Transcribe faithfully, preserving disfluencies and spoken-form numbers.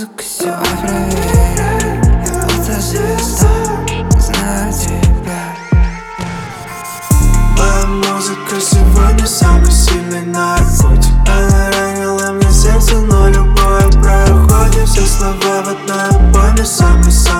музыка все проверяет. Я будто звезда, знаю тебя. Моя музыка сегодня самый сильный наркотик. Она ранила мне сердце, но любое проходит. Все слова в одной обойме, самый-самый